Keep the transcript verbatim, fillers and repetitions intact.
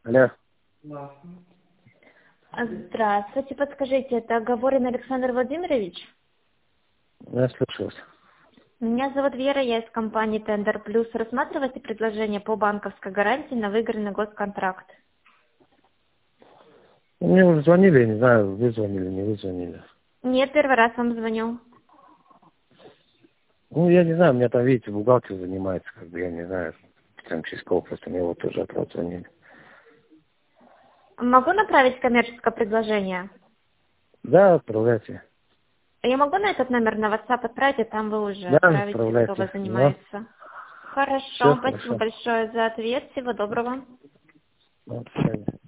Алло. Здравствуйте, подскажите, это Говорин Александр Владимирович? Я слушаю вас. Меня зовут Вера, я из компании Тендер Плюс. Рассматриваете предложение по банковской гарантии на выигранный госконтракт? Мне уже звонили, я не знаю, вы звонили, не вы звонили. Нет, первый раз вам звоню. Ну, я не знаю, у меня там, видите, бухгалтер занимается, как бы, я не знаю, там Ческов, просто мне вот тоже от вас звонили. Могу направить коммерческое предложение? Да, отправляйте. Я могу на этот номер на WhatsApp отправить, и там вы уже Да, отправите, кто отправляйте. вас Ну, занимается. все Хорошо, спасибо хорошо. большое за ответ. Всего доброго. Ну, до свидания.